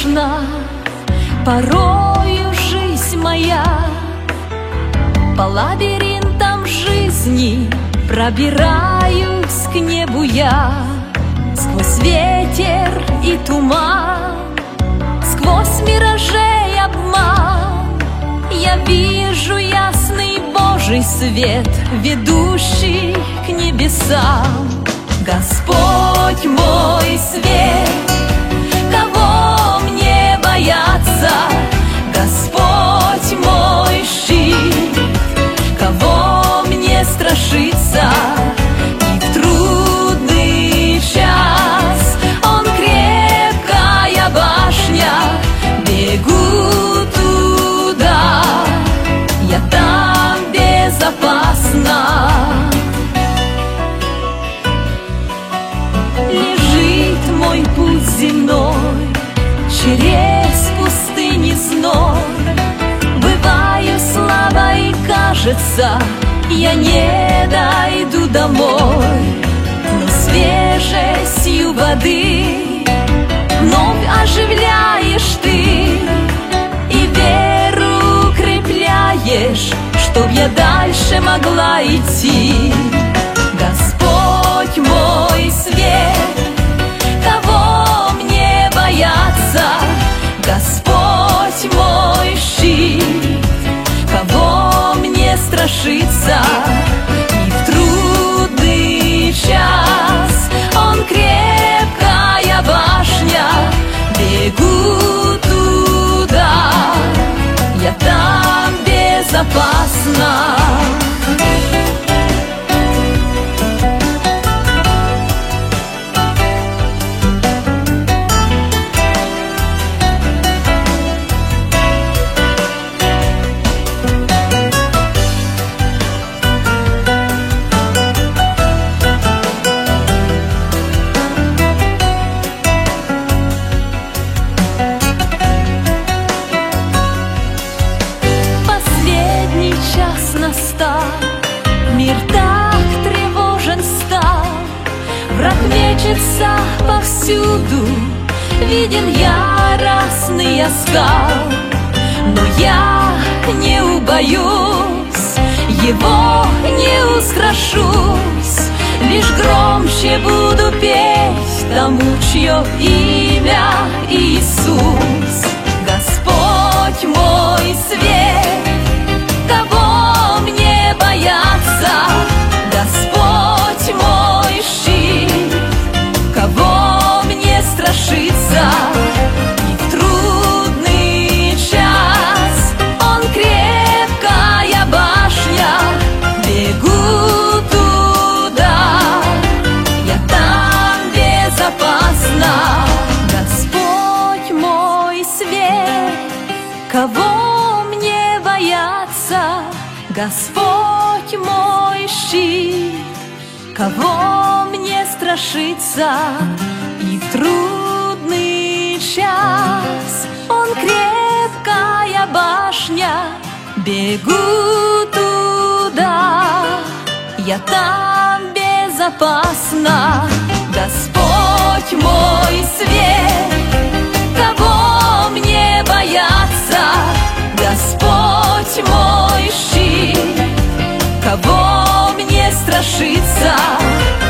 страшна порою жизнь моя. По лабиринтам жизни пробираюсь к небу я. Сквозь ветер и туман, сквозь миражей обман, я вижу ясный Божий свет, ведущий к небесам. Господь мой свет, кого мне бояться? Господь мой щит, кого мне страшиться? И в трудный час Он крепкая башня. Бегу туда, я там безопасна. Лежит мой путь земной через пустыни зной. Бываю слаба и кажется, я не дойду домой. Но свежестью воды вновь оживляешь ты и веру укрепляешь, чтоб я дальше могла идти. Господь мой свет, кого мне бояться? Господь мой щит, кого мне страшиться? И в трудный час Он крепкая башня. Бегу туда, я там безопасна. Мир так тревожен стал, враг мечется повсюду, виден яростный оскал. Но я не убоюсь, его не устрашусь, лишь громче буду петь тому, чье имя Иисус. Господь мой свет, кого мне бояться? Господь мой щит, кого мне страшиться? И в трудный час Он крепкая башня. Бегу туда, я там безопасна. Господь мой свет, кого мне бояться? Господь мой щит, кого мне страшиться? И в трудный час Он крепкая башня. Бегу туда, я там безопасна. Господь мой свет, кого мне бояться? Господь мой щит, кого мне страшиться?